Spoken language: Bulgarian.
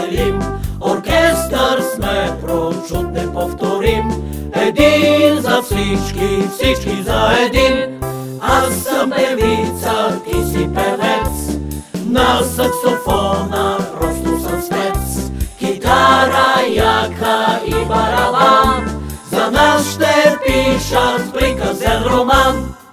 веселим. Оркестър сме, прочут неповторим. Един за всички, всички за един. Аз съм певица, ти си певец. На саксофона просто съм спец. Китара, яка и барабан за нас ще пишат приказен роман.